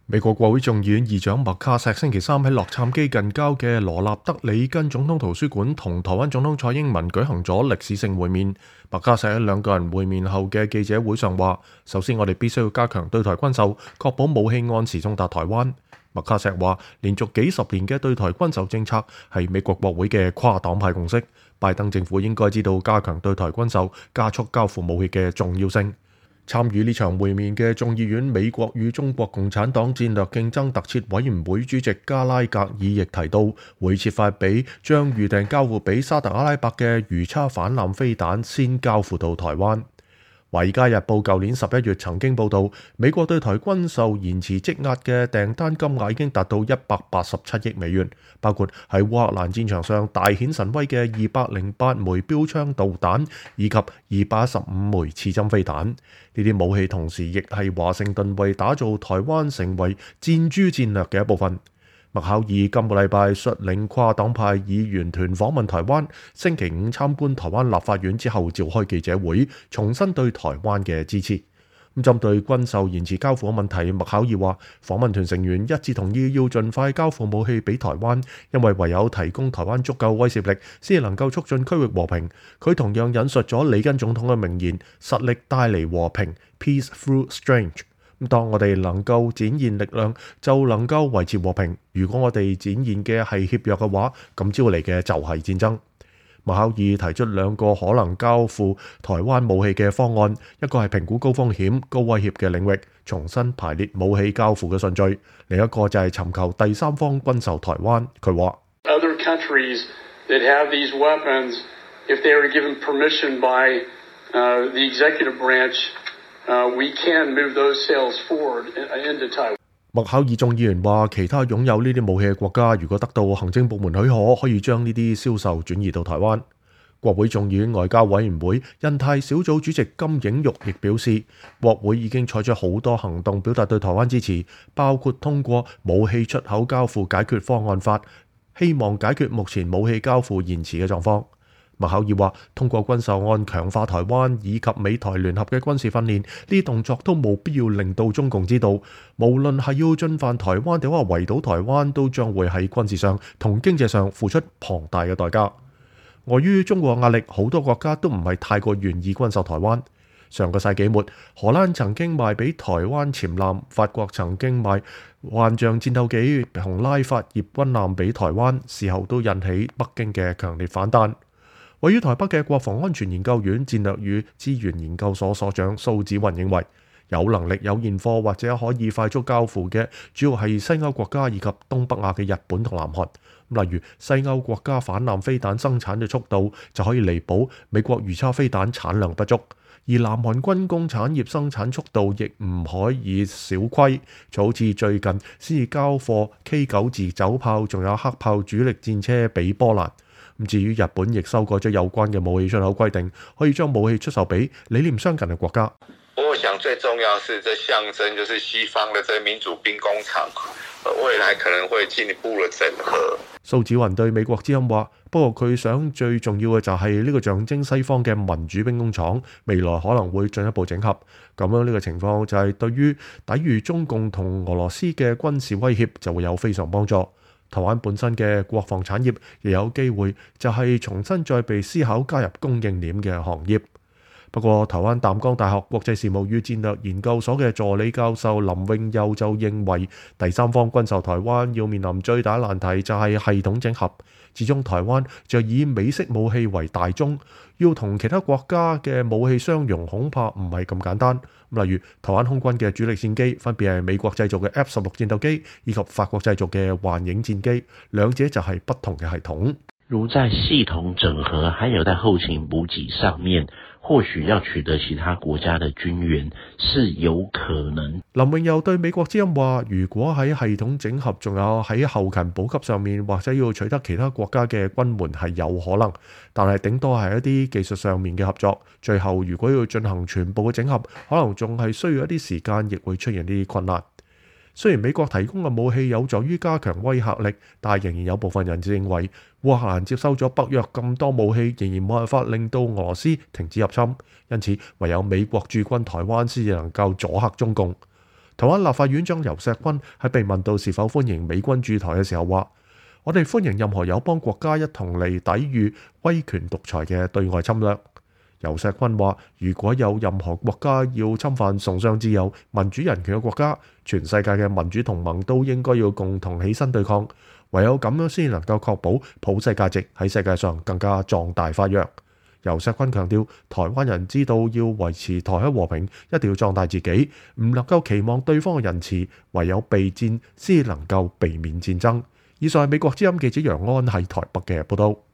美國國會眾議院議長麥卡錫星期三喺洛杉磯近郊嘅羅納德里根總統圖書館同台灣總統蔡英文舉行咗歷史性會面。麥卡錫喺兩個人會面後嘅記者會上話：首先我哋必須要加強對台軍售，確保武器按時送達台灣。麥卡錫話：連續幾十年嘅對台軍售政策係美國國會嘅跨黨派共識，拜登政府應該知道加強對台軍售、加速交付武器嘅重要性。參與呢場會面嘅眾議院美國與中國共產黨戰略競爭特設委員會主席加拉格爾亦提到，會設法俾將預定交付俾沙特阿拉伯嘅魚叉反艦飛彈先交付到台灣。《華爾街日報》舊年11月曾經報導，美國對台軍售延遲積壓嘅訂單金額已經達到187億美元，包括喺烏克蘭戰場上大顯神威嘅208枚標槍導彈以及215枚刺針飛彈。呢啲武器同時亦係華盛頓為打造台灣成為戰珠戰略嘅一部分。麥考爾今個禮拜率領跨黨派議員團訪問台灣，星期五參觀台灣立法院之後召開記者會，重申對台灣嘅支持。針對軍售延遲交付嘅問題，麥考爾話訪問團成員一致同意要盡快交付武器俾台灣，因為唯有提供台灣足夠威懾力，先能夠促進區域和平。佢同樣引述咗里根總統嘅名言：實力帶嚟和平 ，peace through strength。當我哋能夠展現力量，就能夠維持和平。如果我哋展現嘅係怯弱嘅話，咁招嚟嘅就係戰爭。麥考爾提出兩個可能交付台灣武器嘅方案，一個係評估高風險、高威脅嘅領域，重新排列武器交付嘅順序；另一個就係尋求第三方軍售台灣。佢話 ：Other countries that have these weapons, if they are given permission by the executive branch.We can move those sales forward into Taiwan. 麥考爾眾議員話，其他擁有呢啲武器嘅國家，如果得到行政部門許可，可以將呢啲銷售轉移到台灣。國會眾議院外交委員會印太小組主席金映玉亦表示，國會已經採取好多行動表達對台灣支持，包括通過武器出口交付解決方案法，希望解決目前武器交付延遲嘅狀況。麥考爾話：通過軍售案強化台灣以及美台聯合嘅軍事訓練，呢啲動作都冇必要令到中共知道，無論係要進犯台灣定話圍堵台灣，都將會喺軍事上同經濟上付出龐大嘅代價。礙於中國壓力，好多國家都唔係太過願意軍售台灣。上個世紀末，荷蘭曾經賣俾台灣潛艦，法國曾經賣幻象戰鬥機同拉法葉軍艦俾台灣，事後都引起北京嘅強烈反彈。位於台北嘅國防安全研究院戰略與資源研究所所長蘇紫雲認為，有能力有現貨或者可以快速交付嘅，主要係西歐國家以及東北亞嘅日本同南韓。例如西歐國家反艦飛彈生產嘅速度就可以彌補美國魚叉飛彈產量不足，而南韓軍工產業生產速度亦唔可以小虧，就好似最近先至交貨 K9 自走炮，仲有黑豹主力戰車俾波蘭。至於日本亦修改咗有關嘅武器出口規定，可以將武器出售俾理念相近嘅國家。 我想最重要是，這象徵就是西方的這民主兵工廠，未來可能會進一步的整合。 蘇紫雲對美國之音話：不過佢想最重要嘅就係呢個象徵西方嘅民主兵工廠，未來可能會進一步整合。咁樣呢個情況就係對於抵禦中共同俄羅斯嘅軍事威脅就會有非常幫助。台灣本身嘅國防產業亦有機會就係重新再被思考加入供應鏈嘅行業。不過，台灣淡江大學國際事務與戰略研究所嘅助理教授林永佑就認為，第三方軍售台灣要面臨最大難題就係系統整合。始終台灣就以美式武器為大宗，要同其他國家嘅武器相容恐怕唔係咁簡單。例如台灣空軍嘅主力戰機分別係美國製造嘅 F-16戰鬥機以及法國製造嘅幻影戰機，兩者就係不同嘅系統。 如在系統整合還有在後勤補給上面，或許要取得其他國家的軍援是有可能。 林永佑對美國之音話：如果喺系統整合，仲有喺後勤補給上面，或者要取得其他國家嘅軍援係有可能，但係頂多係一啲技術上面嘅合作。最後如果要進行全部嘅整合，可能仲係需要一啲時間，亦會出現啲困難。雖然美國提供嘅武器有助於加強威嚇力，但仍然有部分人認為烏克蘭接收咗北約咁多武器，仍然冇辦法令到俄羅斯停止入侵，因此唯有美國駐軍台灣先至能夠阻嚇中共。 台灣立法院長游錫堃喺被問到是否歡迎美軍駐台嘅時候話：我哋歡迎任何友邦國家一同嚟抵禦威權獨裁嘅對外侵略。游錫堃話：如果有任何國家要侵犯崇尚自由、民主人權嘅國家，全世界嘅民主同盟都應該要共同起身對抗，唯有咁樣先能夠確保普世價值喺世界上更加壯大發揚。游錫堃強調，台灣人知道要維持台海和平，一定要壯大自己，唔能夠期望對方嘅仁慈，唯有備戰先能夠避免戰爭。以上係美國之音記者楊安喺台北嘅報道。